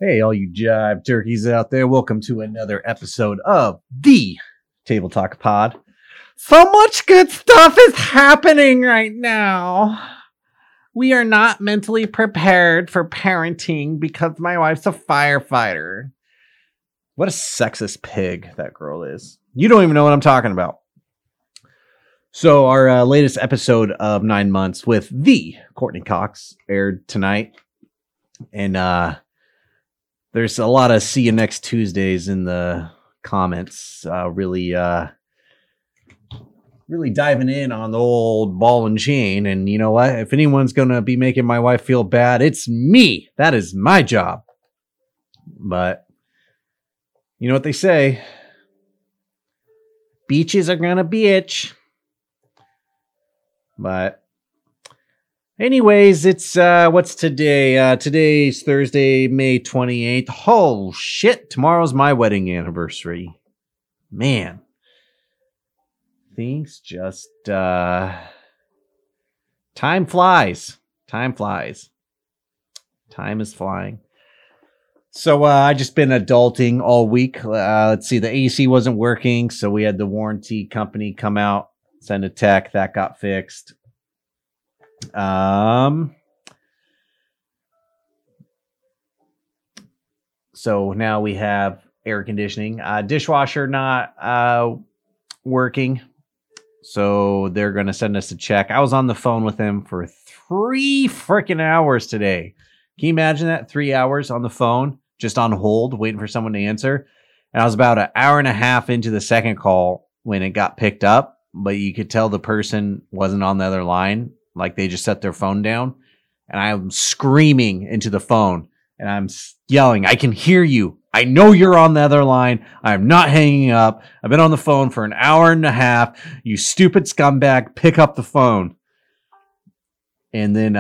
Hey, all you jive turkeys out there, welcome to another episode of the Table Talk Pod. So much good stuff is happening right now. We are not mentally prepared for parenting because my wife's a firefighter. What a sexist pig that girl is. You don't even know what I'm talking about. So our latest episode of 9 Months with the Courtney Cox aired tonight. And there's a lot of see you next Tuesdays in the comments. Really diving in on the old ball and chain. And you know what? If anyone's going to be making my wife feel bad, it's me. That is my job. But you know what they say? Beaches are going to bitch. But anyways, it's what's today? Today's Thursday, May 28th. Oh shit, tomorrow's my wedding anniversary. Man. Things just time flies. Time flies. Time is flying. So I just been adulting all week. Let's see, the AC wasn't working, so we had the warranty company come out, send a tech. That got fixed. So now we have air conditioning. Dishwasher not working. So they're going to send us a check. I was on the phone with him for 3 freaking hours today. Can you imagine that? 3 hours on the phone, just on hold, waiting for someone to answer. And I was about an hour and a half into the second call when it got picked up, but you could tell the person wasn't on the other line. Like they just set their phone down, and I'm screaming into the phone and I'm yelling, I can hear you. I know you're on the other line. I'm not hanging up. I've been on the phone for an hour and a half. You stupid scumbag, pick up the phone. And then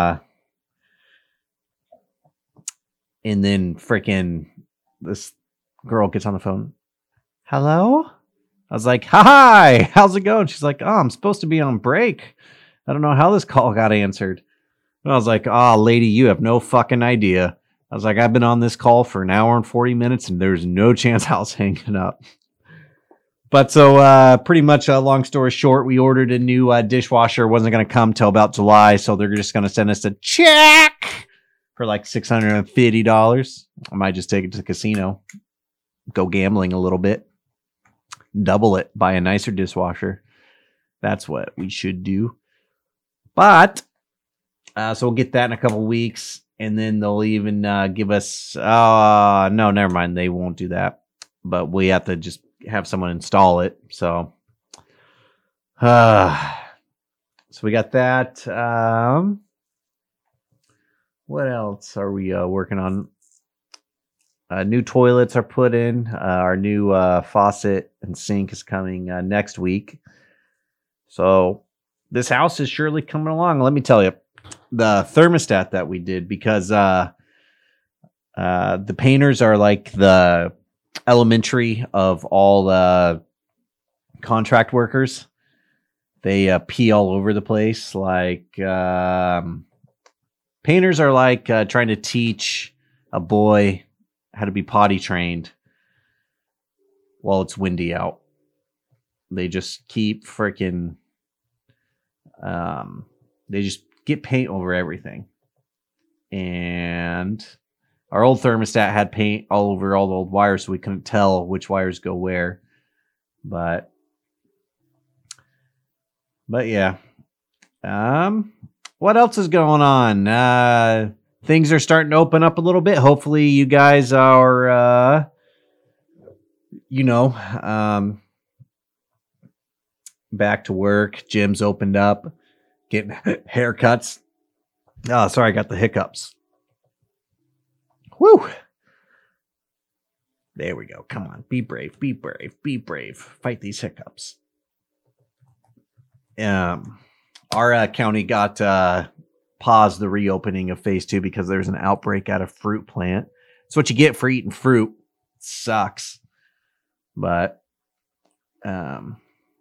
freaking this girl gets on the phone. Hello? I was like, hi, how's it going? She's like, oh, I'm supposed to be on break. I don't know how this call got answered. And I was like, oh, lady, you have no fucking idea. I was like, I've been on this call for an hour and 40 minutes, and there's no chance I was hanging up. But so pretty much, long story short, we ordered a new dishwasher. It wasn't going to come till about July, so they're just going to send us a check for like $650. I might just take it to the casino, go gambling a little bit, double it, buy a nicer dishwasher. That's what we should do. But, so we'll get that in a couple weeks, and then they'll even give us, no, never mind. They won't do that, but we have to just have someone install it. So we got that. What else are we working on? New toilets are put in. Our new faucet and sink is coming next week. So this house is surely coming along. Let me tell you, the thermostat that we did, because the painters are like the elementary of all the contract workers. They pee all over the place. Like painters are like trying to teach a boy how to be potty trained while it's windy out. They just keep freaking they just get paint over everything. And our old thermostat had paint all over all the old wires, so we couldn't tell which wires go where. But yeah. What else is going on? Things are starting to open up a little bit. Hopefully you guys are back to work. Gyms opened up. Getting haircuts. Oh, sorry, I got the hiccups. Woo! There we go. Come on. Be brave. Be brave. Be brave. Fight these hiccups. Our county got paused the reopening of phase 2 because there's an outbreak at a fruit plant. It's what you get for eating fruit. It sucks. But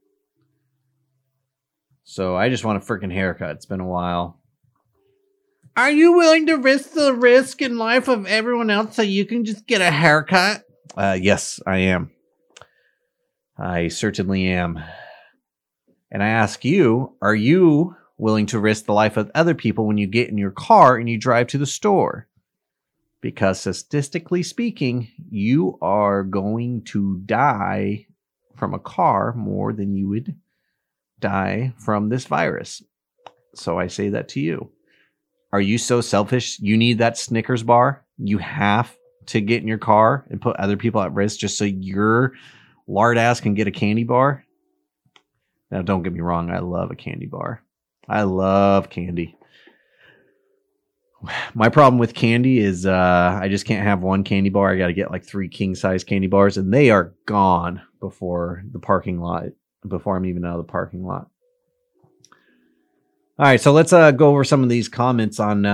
so I just want a freaking haircut. It's been a while. Are you willing to risk the risk in life of everyone else so you can just get a haircut? Yes, I am. I certainly am. And I ask you, are you willing to risk the life of other people when you get in your car and you drive to the store? Because statistically speaking, you are going to die from a car more than you would die from this virus. So I say that to you. Are you so selfish? You need that Snickers bar? You have to get in your car and put other people at risk just so your lard ass can get a candy bar? Now, don't get me wrong. I love a candy bar. I love candy. My problem with candy is I just can't have one candy bar. I got to get like 3 king-size candy bars, and they are gone before the parking lot, before I'm even out of the parking lot. All right, so let's go over some of these comments on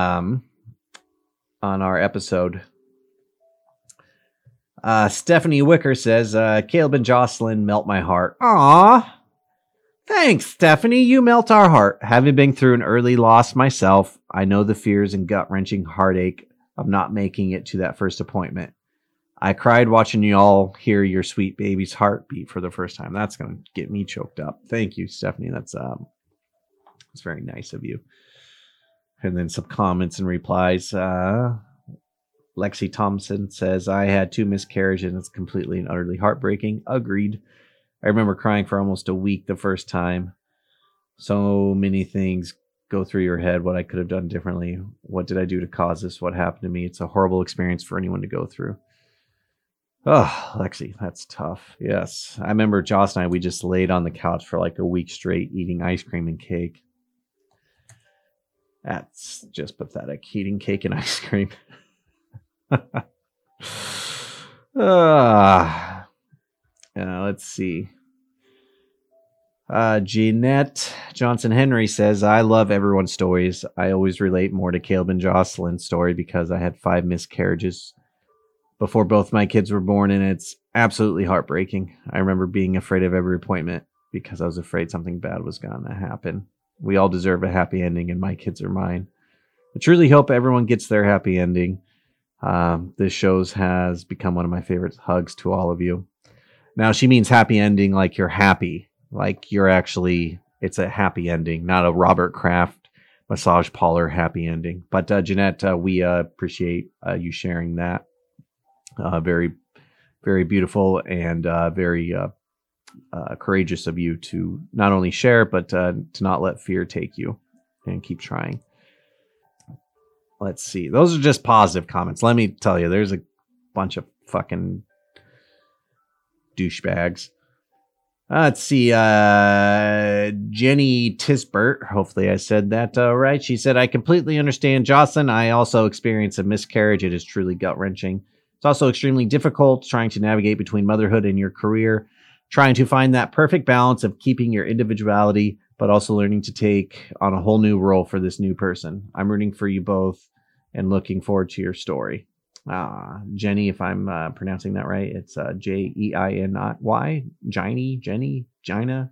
our episode. Stephanie Wicker says, Caleb and Jocelyn melt my heart. Aw. Thanks, Stephanie. You melt our heart. Having been through an early loss myself, I know the fears and gut-wrenching heartache of not making it to that first appointment. I cried watching you all hear your sweet baby's heartbeat for the first time. That's going to get me choked up. Thank you, Stephanie. That's very nice of you. And then some comments and replies. Lexi Thompson says, I had 2 miscarriages and it's completely and utterly heartbreaking. Agreed. I remember crying for almost a week the first time. So many things go through your head. What I could have done differently. What did I do to cause this? What happened to me? It's a horrible experience for anyone to go through. Oh, Lexi, that's tough. Yes. I remember Joss and I, we just laid on the couch for like a week straight eating ice cream and cake. That's just pathetic. Eating cake and ice cream. Let's see. Jeanette Johnson Henry says, I love everyone's stories. I always relate more to Caleb and Jocelyn's story because I had 5 miscarriages before both my kids were born, and it's absolutely heartbreaking. I remember being afraid of every appointment because I was afraid something bad was going to happen. We all deserve a happy ending, and my kids are mine. I truly hope everyone gets their happy ending. This show has become one of my favorite. Hugs to all of you. Now, she means happy ending like you're happy. Like you're actually, it's a happy ending, not a Robert Kraft massage parlor happy ending. But Jeanette, we appreciate you sharing that. Very, very beautiful and very courageous of you to not only share, but to not let fear take you and keep trying. Let's see. Those are just positive comments. Let me tell you, there's a bunch of fucking douchebags. Let's see. Jenny Tisbert. Hopefully I said that right. She said, I completely understand Jocelyn. I also experienced a miscarriage. It is truly gut-wrenching. It's also extremely difficult trying to navigate between motherhood and your career, trying to find that perfect balance of keeping your individuality, but also learning to take on a whole new role for this new person. I'm rooting for you both and looking forward to your story. Jenny, if I'm pronouncing that right, it's Jeinny, Jenny, Gina.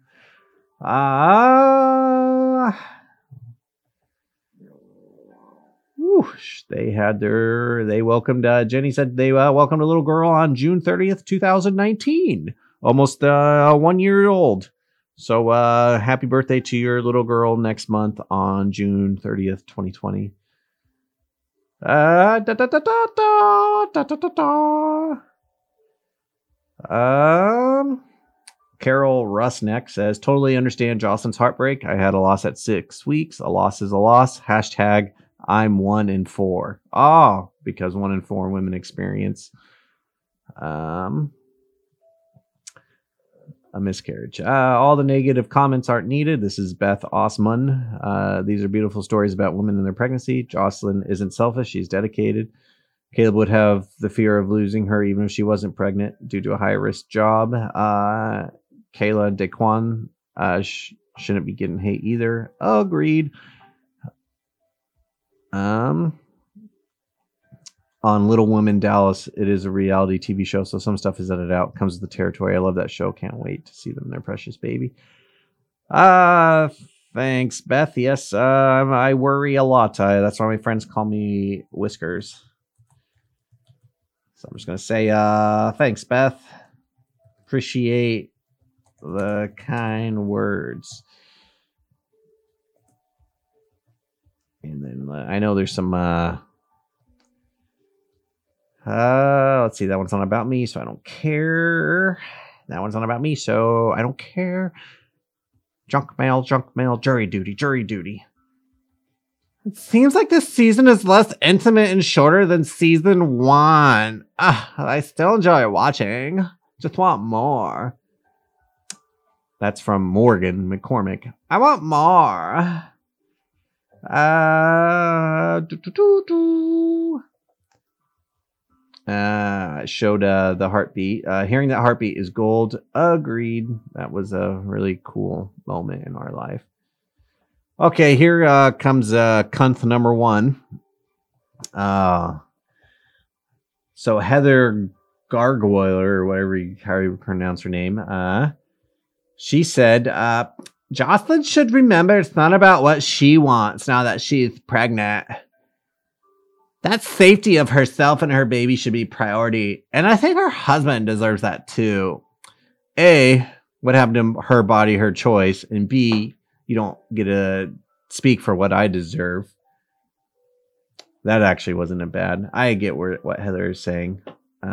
They welcomed, Jenny said they welcomed a little girl on June 30th, 2019. Almost 1 year old. So happy birthday to your little girl next month on June 30th, 2020. Carol Rusneck says, totally understand Jocelyn's heartbreak. I had a loss at 6 weeks. A loss is a loss. Hashtag I'm 1 in 4. Because 1 in 4 women experience a miscarriage. All the negative comments aren't needed. This is Beth Osman. These are beautiful stories about women in their pregnancy. Jocelyn isn't selfish. She's dedicated. Caleb would have the fear of losing her even if she wasn't pregnant due to a high-risk job. Kayla Daquan shouldn't be getting hate either. Agreed. On Little Women Dallas, it is a reality TV show, so some stuff is edited out. Comes with the territory. I love that show. Can't wait to see them, their precious baby. Thanks, Beth. Yes, I worry a lot. That's why my friends call me Whiskers. So I'm just going to say thanks, Beth. Appreciate the kind words. And then I know there's some... let's see. That one's not about me, so I don't care. That one's not about me, so I don't care. Junk mail, jury duty. It seems like this season is less intimate and shorter than season 1. I still enjoy watching. Just want more. That's from Morgan McCormick. I want more. Showed the heartbeat. Hearing that heartbeat is gold. Agreed. That was a really cool moment in our life. Okay, here comes cunt number 1. So Heather Gargoyle, or how you pronounce her name, she said, Jocelyn should remember it's not about what she wants now that she's pregnant. That safety of herself and her baby should be priority. And I think her husband deserves that too. A, what happened to her body, her choice. And B, you don't get to speak for what I deserve. That actually wasn't a bad. I get what Heather is saying.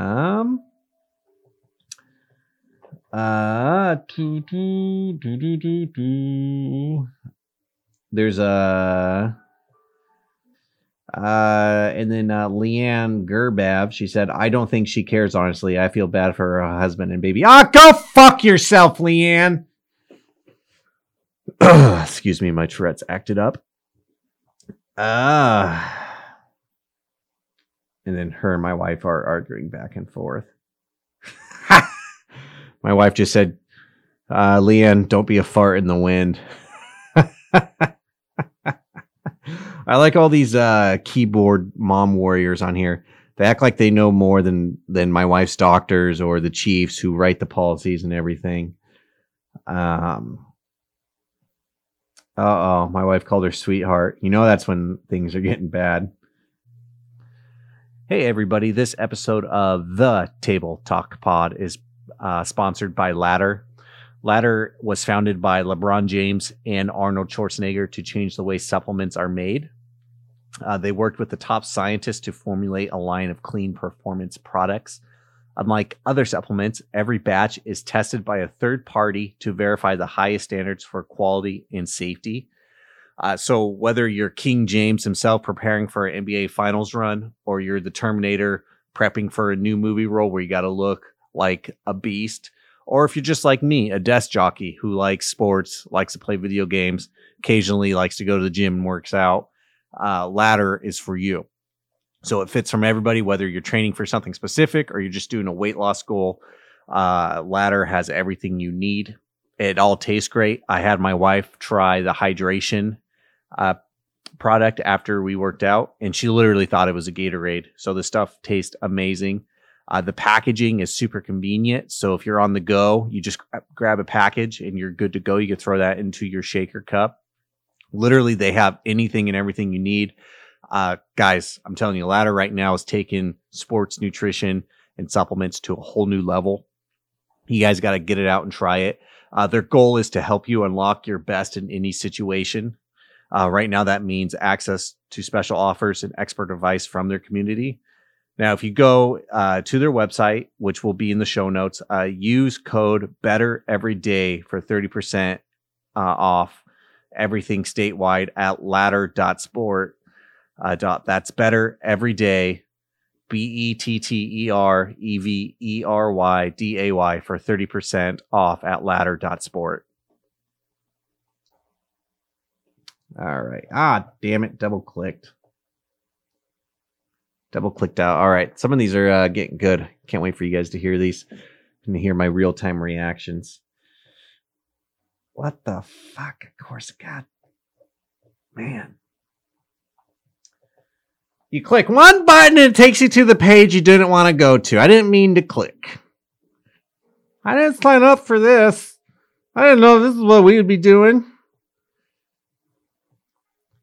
There's a... and then Leanne Gerbav, she said, I don't think she cares, honestly. I feel bad for her husband and baby. Go fuck yourself, Leanne. Excuse me, my Tourette's acted up. And then her and my wife are arguing back and forth. My wife just said, Leanne, don't be a fart in the wind. I like all these keyboard mom warriors on here. They act like they know more than my wife's doctors or the chiefs who write the policies and everything. My wife called her sweetheart. You know that's when things are getting bad. Hey, everybody. This episode of the Table Talk Pod is sponsored by Ladder. Ladder was founded by LeBron James and Arnold Schwarzenegger to change the way supplements are made. They worked with the top scientists to formulate a line of clean performance products. Unlike other supplements, every batch is tested by a third party to verify the highest standards for quality and safety. So whether you're King James himself preparing for an NBA Finals run, or you're the Terminator prepping for a new movie role where you got to look like a beast, or if you're just like me, a desk jockey who likes sports, likes to play video games, occasionally likes to go to the gym and works out, Ladder is for you. So it fits from everybody, whether you're training for something specific or you're just doing a weight loss goal. Ladder has everything you need. It all tastes great. I had my wife try the hydration product after we worked out, and she literally thought it was a Gatorade. So the stuff tastes amazing. The packaging is super convenient. So if you're on the go, you just grab a package and you're good to go. You can throw that into your shaker cup. Literally, they have anything and everything you need. Guys, I'm telling you, Ladder right now is taking sports nutrition and supplements to a whole new level. You guys got to get it out and try it. Their goal is to help you unlock your best in any situation. Right now, that means access to special offers and expert advice from their community. Now, if you go to their website, which will be in the show notes, use code BETTEREVERYDAY for 30% off everything statewide at ladder.sport. That's better every day. BETTEREVERYDAY for 30% off at ladder.sport. All right. Damn it. Double clicked out. All right. Some of these are getting good. Can't wait for you guys to hear these and to hear my real-time reactions. What the fuck? Of course, God. Man. You click one button and it takes you to the page you didn't want to go to. I didn't mean to click. I didn't sign up for this. I didn't know this is what we would be doing.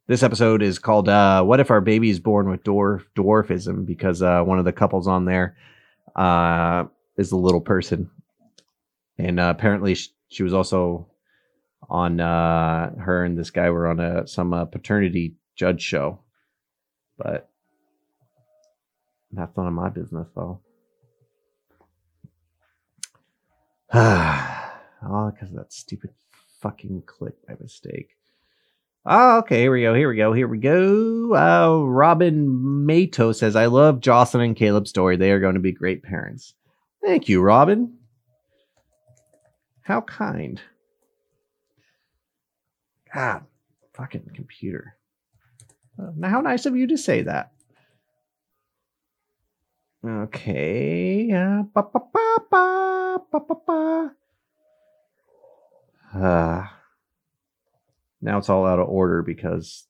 This episode is called What If Our Baby is Born with Dwarfism? Because one of the couples on there is a little person. And apparently she was also on her and this guy were on some paternity judge show. But that's none of my business, though. Oh, because of that stupid fucking click by mistake. Oh, okay, here we go. Robin Mato says, I love Jocelyn and Caleb's story. They are going to be great parents. Thank you, Robin. How kind. God, fucking computer. Now, how nice of you to say that. Okay. Now it's all out of order because...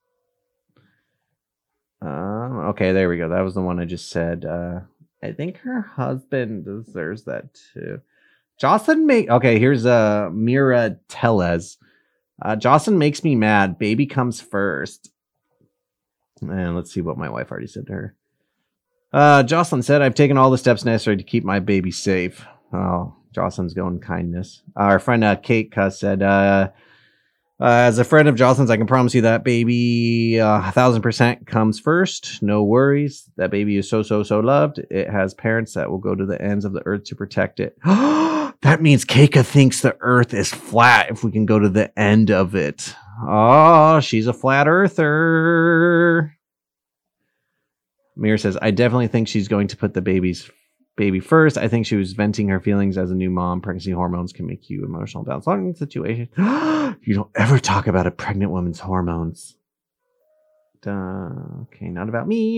okay, there we go. That was the one I just said. I think her husband deserves that too. Jocelyn okay, here's Mira Tellez. Jocelyn makes me mad. Baby comes first. And let's see what my wife already said to her. Jocelyn said, I've taken all the steps necessary to keep my baby safe. Oh, Jocelyn's going kindness. Our friend Kate Cuss said, as a friend of Jocelyn's, I can promise you that baby 1,000% comes first. No worries. That baby is so loved. It has parents that will go to the ends of the earth to protect it. That means Keika thinks the earth is flat if we can go to the end of it. Oh, she's a flat earther. Mir says, I definitely think she's going to put the baby first. I think she was venting her feelings as a new mom. Pregnancy hormones can make you emotional about long situation. You don't ever talk about a pregnant woman's hormones. Okay, not about me.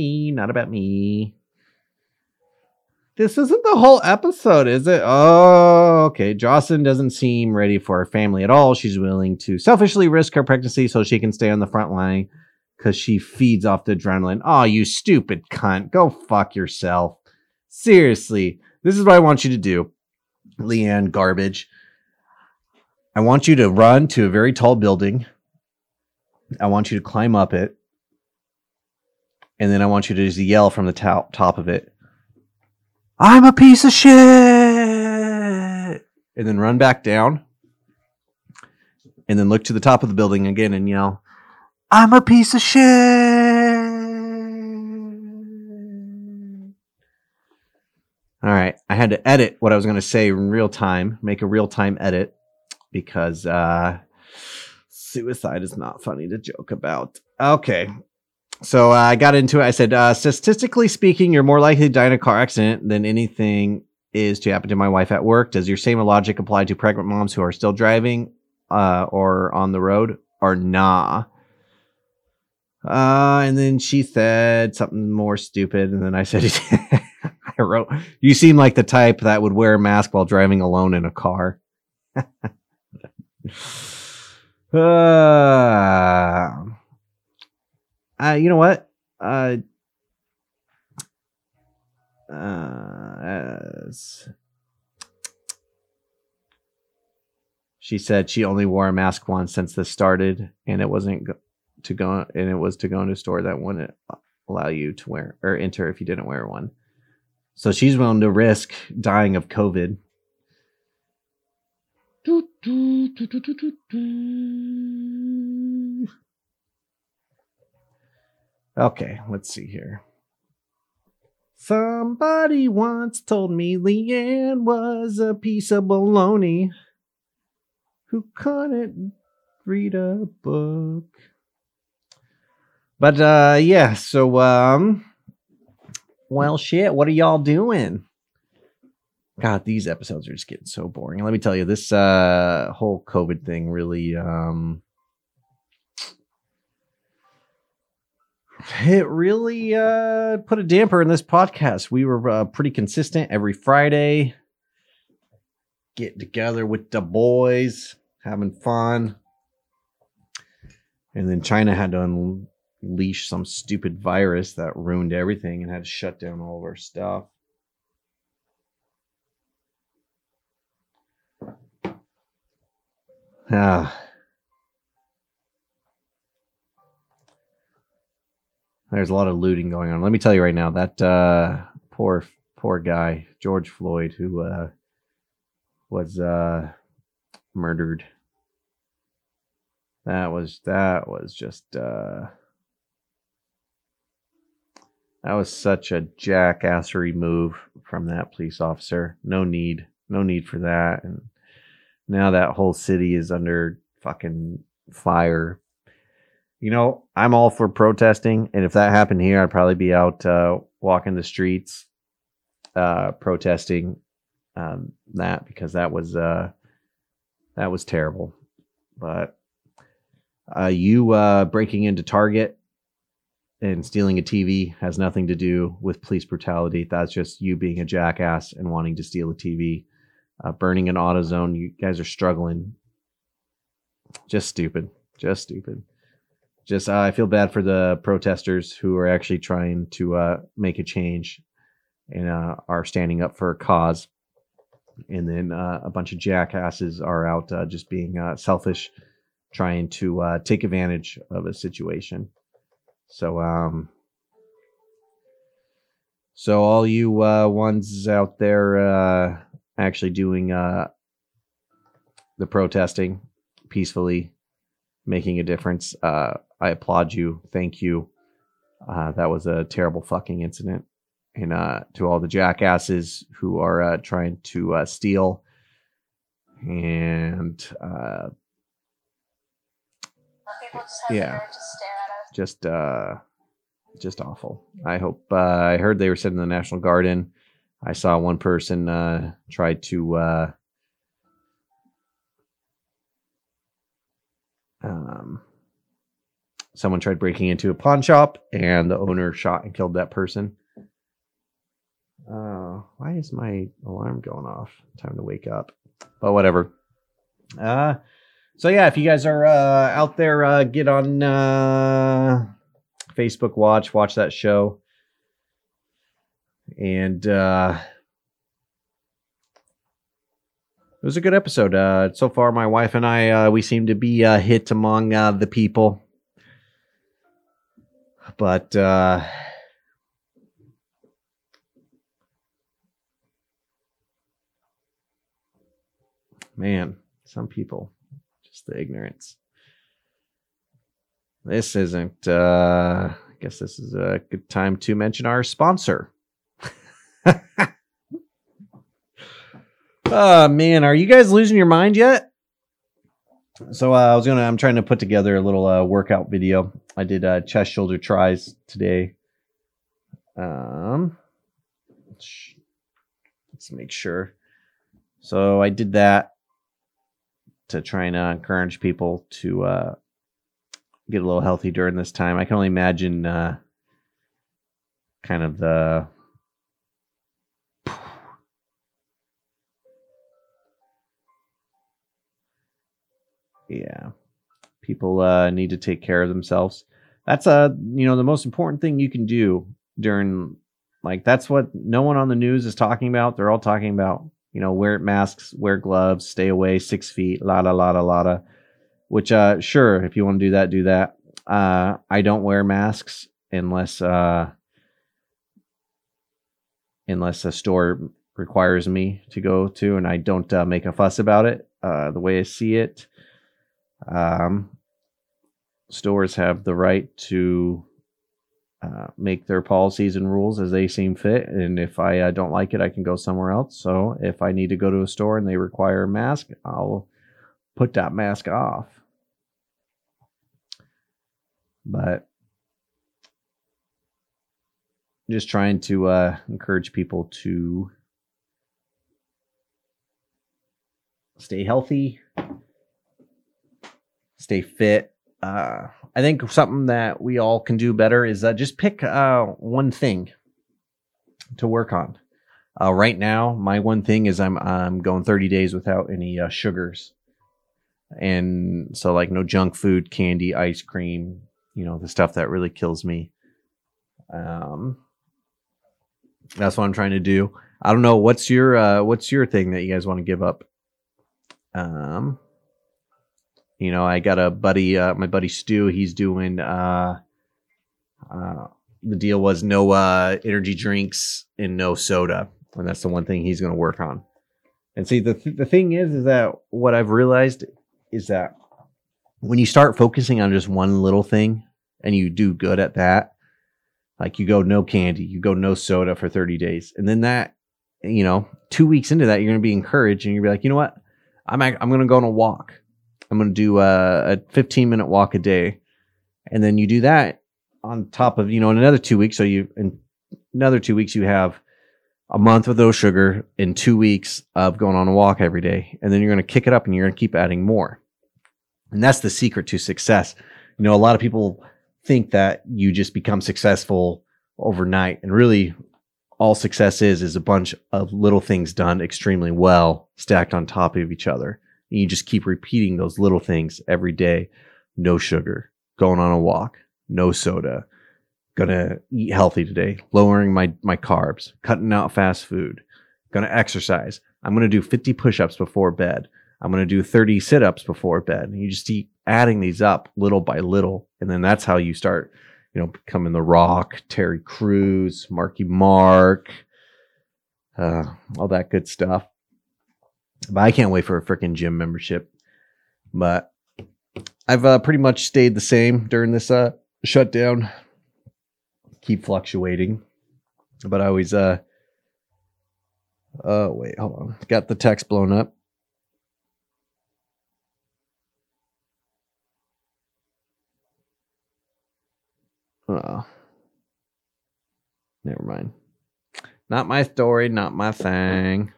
This isn't the whole episode, is it? Oh, okay. Jocelyn doesn't seem ready for her family at all. She's willing to selfishly risk her pregnancy so she can stay on the front line because she feeds off the adrenaline. Oh, you stupid cunt. Go fuck yourself. Seriously, this is what I want you to do, Leanne Garbage. I want you to run to a very tall building. I want you to climb up it. And then I want you to just yell from the top of it, I'm a piece of shit! And then run back down. And then look to the top of the building again and yell, I'm a piece of shit! All right, I had to edit what I was going to say in real time, make a real-time edit, because suicide is not funny to joke about. Okay, so I got into it. I said, statistically speaking, you're more likely to die in a car accident than anything is to happen to my wife at work. Does your same logic apply to pregnant moms who are still driving or on the road, or nah? And then she said something more stupid, and then I said... I wrote, you seem like the type that would wear a mask while driving alone in a car. You know what? She said she only wore a mask once since this started, and it wasn't to go, and it was to go into a store that wouldn't allow you to wear or enter if you didn't wear one. So she's willing to risk dying of COVID. Okay, let's see here. Somebody once told me Leanne was a piece of baloney who couldn't read a book. But yeah, so well, shit, what are y'all doing? God, these episodes are just getting so boring. And let me tell you, this whole COVID thing really, it really put a damper in this podcast. We were pretty consistent every Friday, getting together with the boys, having fun. And then China had to unleash some stupid virus that ruined everything and had to shut down all of our stuff. There's a lot of looting going on. Let me tell you right now, that poor guy, George Floyd, who was murdered. That was just that was such a jackassery move from that police officer. No need for that. And now that whole city is under fucking fire. I'm all for protesting, and if that happened here, I'd probably be out walking the streets, protesting that, because that was terrible. But you breaking into Target and stealing a TV has nothing to do with police brutality. That's just you being a jackass and wanting to steal a TV. Burning an AutoZone, you guys are struggling. Just stupid. I feel bad for the protesters who are actually trying to make a change and are standing up for a cause. And then a bunch of jackasses are out just being selfish, trying to take advantage of a situation. So all you ones out there actually doing the protesting peacefully, making a difference, I applaud you. Thank you. That was a terrible fucking incident. And to all the jackasses who are trying to steal and just awful. I hope I heard they were sitting in the National Garden. I saw one person try to someone tried breaking into a pawn shop, and the owner shot and killed that person. Why is my alarm going off? Time to wake up. But whatever. So yeah, if you guys are out there, get on Facebook watch that show. And it was a good episode. So far, my wife and I, we seem to be hit among the people. But man, some people, just the ignorance. This isn't, I guess this is a good time to mention our sponsor. Man, are you guys losing your mind yet? So I'm trying to put together a little workout video. I did chest shoulder tries today. Let's make sure. So I did that to try and encourage people to get a little healthy during this time. I can only imagine kind of the people need to take care of themselves. That's the most important thing you can do during, like, that's what no one on the news is talking about. They're all talking about, wear masks, wear gloves, stay away 6 feet, la. Which, sure, if you want to do that, do that. I don't wear masks unless a store requires me to go to, and I don't make a fuss about it. The way I see it, stores have the right to make their policies and rules as they seem fit, and if I don't like it, I can go somewhere else. So if I need to go to a store and they require a mask, I'll put that mask off. But just trying to encourage people to stay healthy, stay fit. I think something that we all can do better is just pick one thing to work on. Right now, my one thing is I'm going 30 days without any sugars. And so, like, no junk food, candy, ice cream, the stuff that really kills me. That's what I'm trying to do. I don't know. What's your thing that you guys want to give up? I got a buddy, my buddy Stu. He's doing, the deal was no energy drinks and no soda. And that's the one thing he's going to work on. And see, the thing is that what I've realized is that when you start focusing on just one little thing and you do good at that, like you go no candy, you go no soda for 30 days. And then that, 2 weeks into that, you're going to be encouraged and you'll be like, you know what? I'm going to go on a walk. I'm going to do a 15-minute walk a day. And then you do that on top of, in another 2 weeks. So in another 2 weeks, you have a month with no sugar and 2 weeks of going on a walk every day. And then you're going to kick it up and you're going to keep adding more. And that's the secret to success. A lot of people think that you just become successful overnight. And really, all success is a bunch of little things done extremely well, stacked on top of each other. And you just keep repeating those little things every day. No sugar, going on a walk, no soda, gonna eat healthy today, lowering my carbs, cutting out fast food, gonna exercise. I'm gonna do 50 push-ups before bed. I'm gonna do 30 sit-ups before bed. And you just keep adding these up little by little. And then that's how you start becoming The Rock, Terry Crews, Marky Mark, all that good stuff. But I can't wait for a freaking gym membership. But I've pretty much stayed the same during this shutdown. Keep fluctuating. But I always, wait, hold on. Got the text blown up. Oh, never mind. Not my story, not my thing.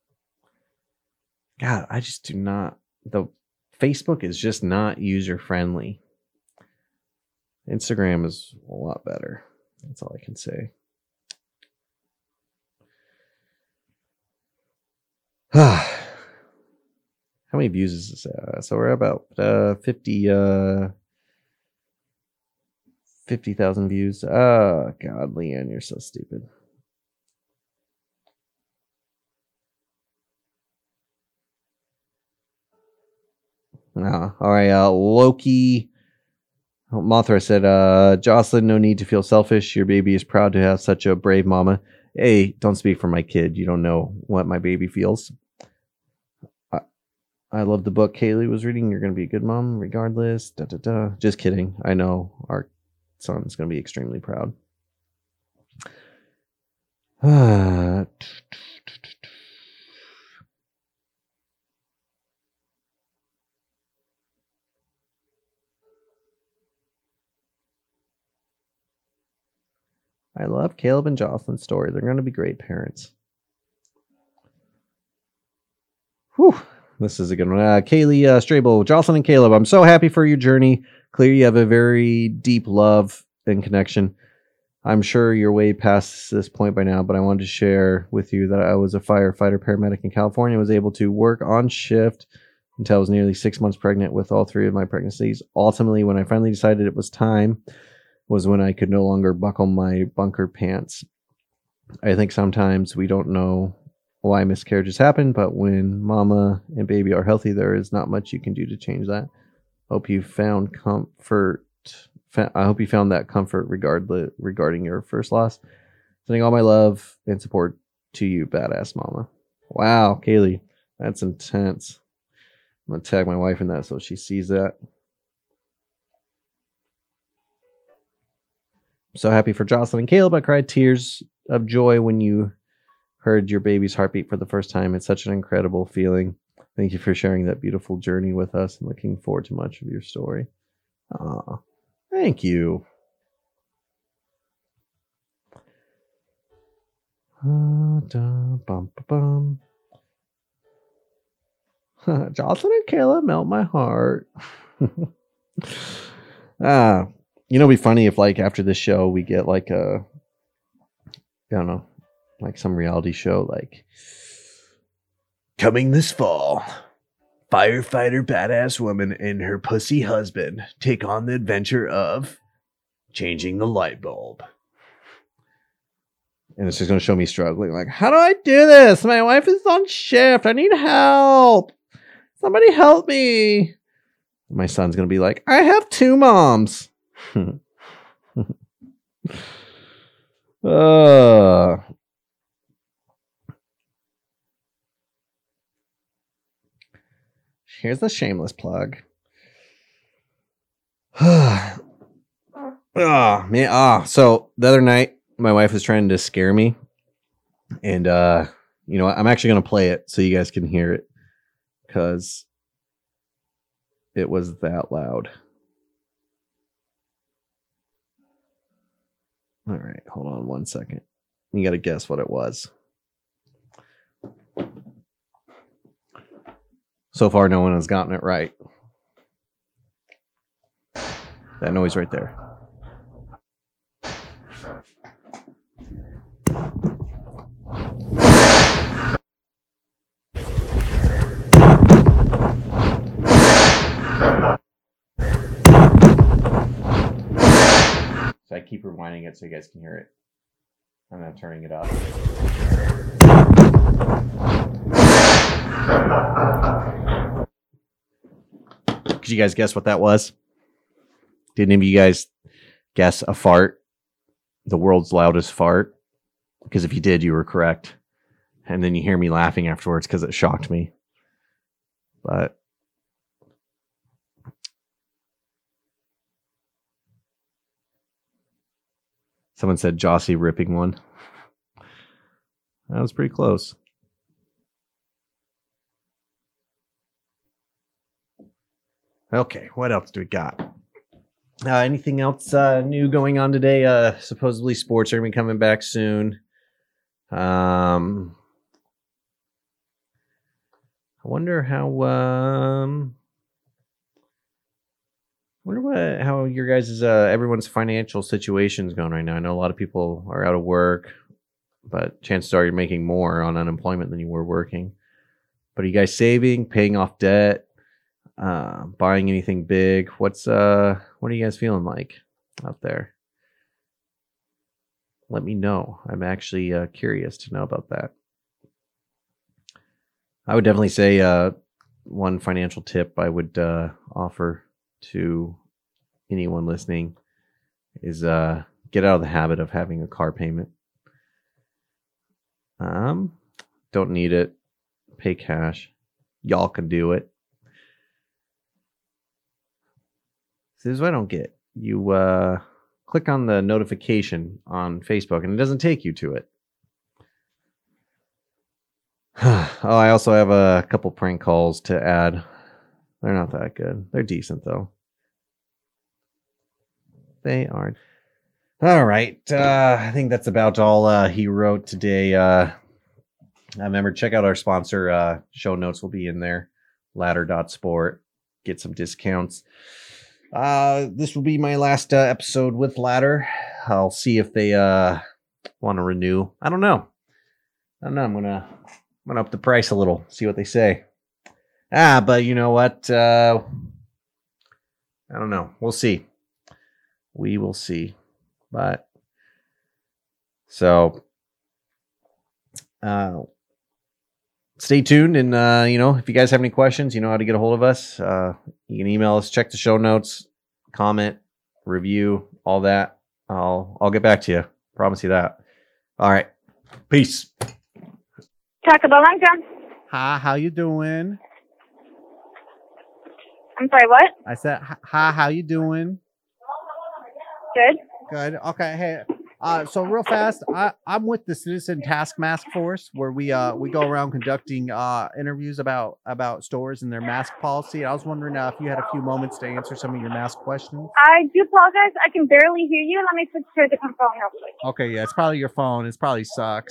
God, I just do not. The Facebook is just not user friendly. Instagram is a lot better. That's all I can say. How many views is this? So we're about 50,000 views. Oh, God, Leanne, you're so stupid. All right, Loki. Mothra said, Jocelyn, no need to feel selfish. Your baby is proud to have such a brave mama. Hey, don't speak for my kid. You don't know what my baby feels. I love the book Kaylee was reading. You're going to be a good mom regardless. Da, da, da. Just kidding. I know our son's going to be extremely proud. I love Caleb and Jocelyn's story. They're going to be great parents. Whew. This is a good one. Kaylee Strabo, Jocelyn and Caleb, I'm so happy for your journey. Clear you have a very deep love and connection. I'm sure you're way past this point by now, but I wanted to share with you that I was a firefighter paramedic in California and was able to work on shift until I was nearly 6 months pregnant with all three of my pregnancies. Ultimately, when I finally decided it was time, was when I could no longer buckle my bunker pants. I think sometimes we don't know why miscarriages happen, but when mama and baby are healthy, there is not much you can do to change that. Hope you found comfort. I hope you found that comfort regarding your first loss. Sending all my love and support to you, badass mama. Wow, Kaylee, that's intense. I'm gonna tag my wife in that so she sees that. So happy for Jocelyn and Caleb. I cried tears of joy when you heard your baby's heartbeat for the first time. It's such an incredible feeling. Thank you for sharing that beautiful journey with us and looking forward to much of your story. Aw, thank you. Jocelyn and Caleb melt my heart. It'd be funny if after this show we get I don't know, some reality show coming this fall. Firefighter badass woman and her pussy husband take on the adventure of changing the light bulb. And it's just going to show me struggling. How do I do this? My wife is on shift. I need help. Somebody help me. My son's going to be like, I have two moms. Here's the shameless plug. Oh man. So the other night my wife was trying to scare me, and you know, I'm actually gonna play it so you guys can hear it because it was that loud. All right, hold on 1 second. You got to guess what it was. So far, no one has gotten it right. That noise right there. So I keep rewinding it so you guys can hear it. I'm not turning it up. Could you guys guess what that was? Did any of you guys guess a fart? The world's loudest fart? Because if you did, you were correct. And then you hear me laughing afterwards because it shocked me. But someone said Jossie ripping one. That was pretty close. Okay, what else do we got? Anything else new going on today? Supposedly sports are going to be coming back soon. I wonder how how your guys' everyone's financial situation is going right now. I know a lot of people are out of work, but chances are you're making more on unemployment than you were working. But are you guys saving, paying off debt, buying anything big? What are you guys feeling like out there? Let me know. I'm actually curious to know about that. I would definitely say one financial tip I would offer to anyone listening is get out of the habit of having a car payment. Don't need it. Pay cash. Y'all can do it. This is what I don't get. You click on the notification on Facebook and it doesn't take you to it. Oh, I also have a couple prank calls to add. They're not that good. They're decent, though. They are. All right. I think that's about all he wrote today. Remember, check out our sponsor. Show notes will be in there. Ladder.sport. Get some discounts. This will be my last episode with Ladder. I'll see if they want to renew. I don't know. I'm gonna up the price a little. See what they say. But you know what? I don't know. We'll see. We will see. But so stay tuned, and if you guys have any questions, you know how to get a hold of us. You can email us, check the show notes, comment, review, all that. I'll get back to you. Promise you that. All right. Peace. Casablanca. Hi, how you doing? I'm sorry, what? I said, hi, how you doing? Good. Good. Okay. Hey, so real fast, I'm with the Citizen Task Force, where we go around conducting interviews about stores and their mask policy. I was wondering if you had a few moments to answer some of your mask questions. I do apologize. I can barely hear you. Let me switch to a different phone real quick. Okay, yeah, it's probably your phone. It probably sucks.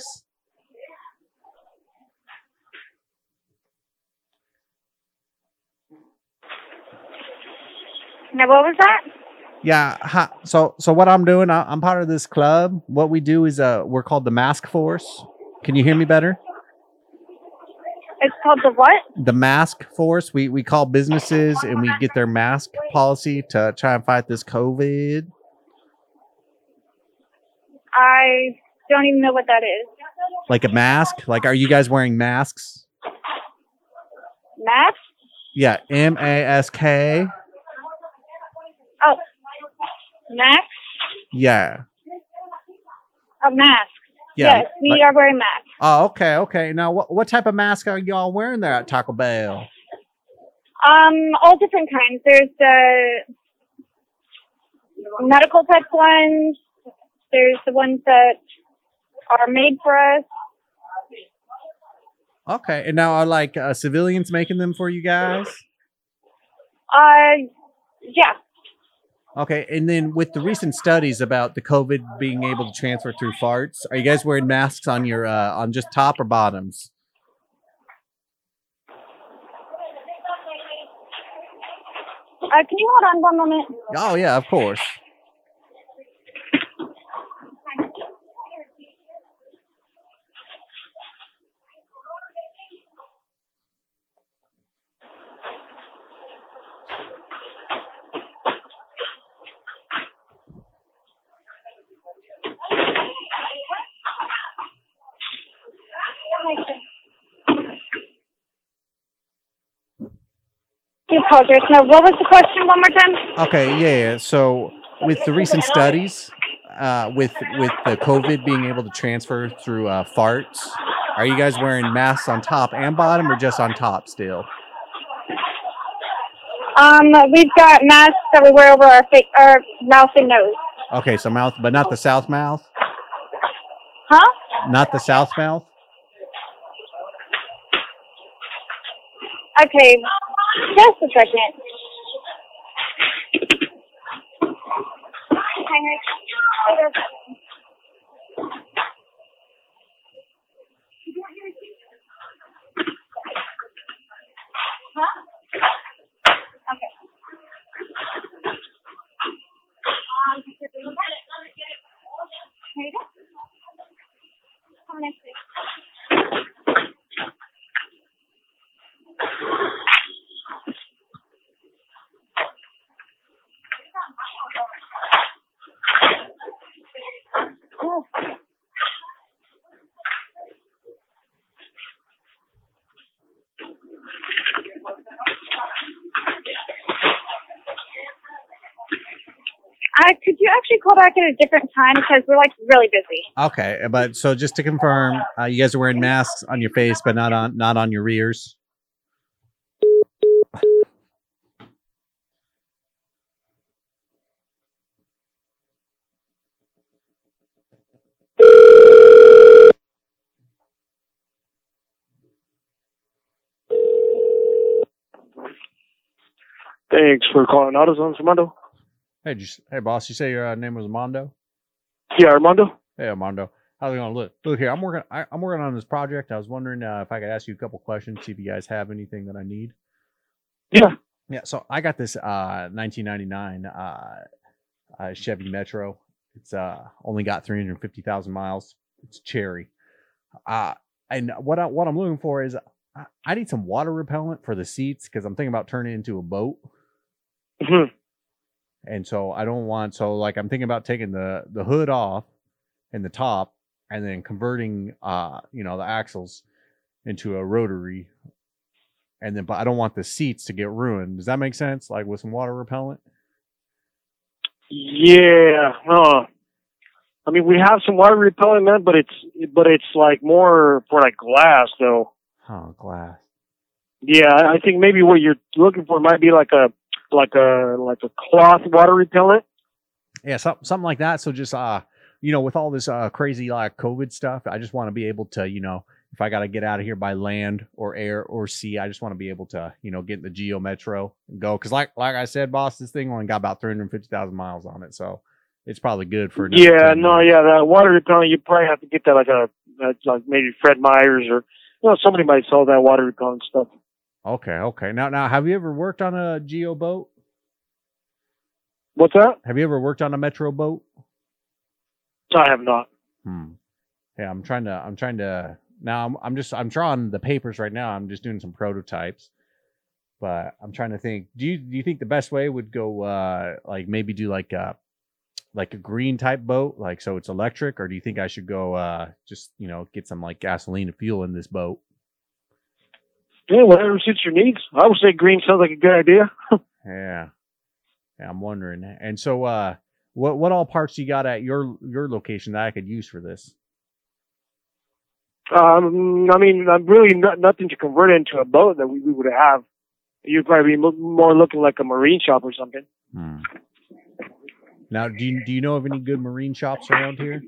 Now, what was that? Yeah. So what I'm doing, I'm part of this club. What we do is we're called the Mask Force. Can you hear me better? It's called the what? The Mask Force. We call businesses and we get their mask policy to try and fight this COVID. I don't even know what that is. Like a mask? Like, are you guys wearing masks? Mask? Yeah, MASK. Oh, mask? Yeah. A mask. Yeah. Yes, we are wearing masks. Oh, okay. Now, what type of mask are y'all wearing there at Taco Bell? All different kinds. There's the medical type ones. There's the ones that are made for us. Okay, and now are like civilians making them for you guys? Yeah. Okay, and then with the recent studies about the COVID being able to transfer through farts, are you guys wearing masks on your on just top or bottoms? Can you hold on one moment? Oh yeah, of course. I apologize. No, what was the question one more time? Okay, yeah. So with the recent studies, with the COVID being able to transfer through farts, are you guys wearing masks on top and bottom, or just on top still? We've got masks that we wear over our face, our mouth and nose. Okay, so mouth, but not the south mouth. Huh? Not the south mouth. Okay, just a second. Huh? Okay. Here you go. Come next week. Oh. Could you actually call back at a different time because we're like really busy? Okay, but so just to confirm, you guys are wearing masks on your face, but not on your rears. Thanks for calling AutoZone, Armando. Hey, boss. You say your name was Armando? Yeah, Armando. Hey, Armando. How's it going? Look here. I'm working on this project. I was wondering if I could ask you a couple questions, see if you guys have anything that I need. Yeah. Yeah. So I got this 1999 Chevy Metro. It's only got 350,000 miles. It's cherry. And what I'm looking for is I need some water repellent for the seats because I'm thinking about turning it into a boat. Mm-hmm. And so I don't want, I'm thinking about taking the hood off and the top and then converting, the axles into a rotary. And then, but I don't want the seats to get ruined. Does that make sense? Like with some water repellent? Yeah. I mean, we have some water repellent, man, but it's like more for like glass, though. Oh, glass. Yeah, I think maybe what you're looking for might be like a cloth water repellent. Yeah, something like that. So just with all this crazy like COVID stuff, I just want to be able to, if I got to get out of here by land or air or sea, I just want to be able to, get in the Geo Metro and go. Because like I said, boss, this thing only got about 350,000 miles on it, so it's probably good for. Yeah, that water repellent, you probably have to get that like maybe Fred Meyers or somebody might sell that water repellent stuff. Okay. Now, have you ever worked on a Geo boat? What's that? Have you ever worked on a Metro boat? I have not. Yeah, I'm trying to. Now I'm drawing the papers right now. I'm just doing some prototypes, but I'm trying to think. Do you think the best way would go maybe do like a green type boat, like so it's electric, or do you think I should go just get some like gasoline and fuel in this boat? Yeah, whatever suits your needs. I would say green sounds like a good idea. Yeah, I'm wondering. And so What all parts you got at your location that I could use for this? I mean, really nothing to convert into a boat that we would have. You'd probably be more looking like a marine shop or something. Now, do you know of any good marine shops around here?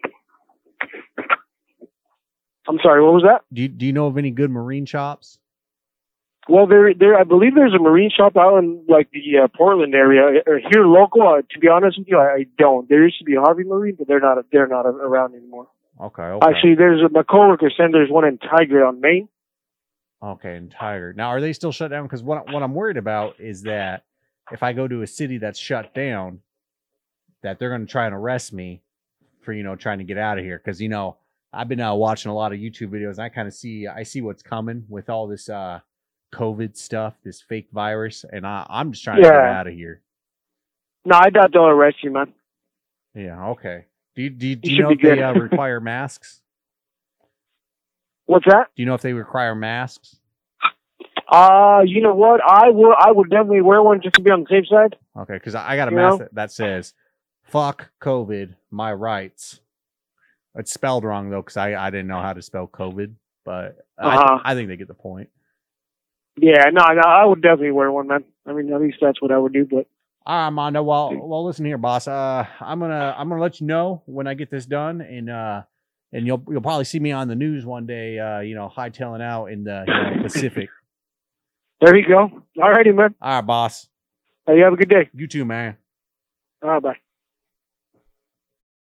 I'm sorry, what was that? Do you know of any good marine shops? Well, I believe there's a marine shop out in like the Portland area. Or here local, to be honest with you, I don't. There used to be a Harvey Marine, but they're not around anymore. Okay. Actually, my coworker said there's one in Tiger on Maine. Okay, in Tiger. Now, are they still shut down? Because what I'm worried about is that if I go to a city that's shut down, that they're going to try and arrest me for, trying to get out of here. Because, I've been watching a lot of YouTube videos, and I kind of see what's coming with all this COVID stuff, this fake virus, and I'm just trying to get out of here. No, I doubt they'll arrest you, man. Yeah, okay. Do you know if they require masks? What's that? Do you know if they require masks? You know what? I would definitely wear one just to be on the safe side. Okay, because I got a mask that says, "Fuck COVID, my rights." It's spelled wrong though, because I didn't know how to spell COVID, but I think they get the point. Yeah, no, I would definitely wear one, man. I mean, at least that's what I would do. But all right, Mondo. Well, listen here, boss. I'm gonna let you know when I get this done, and you'll probably see me on the news one day. Hightailing out in the Pacific. There you go. All righty, man. All right, boss. Hey, you have a good day. You too, man. All right, bye.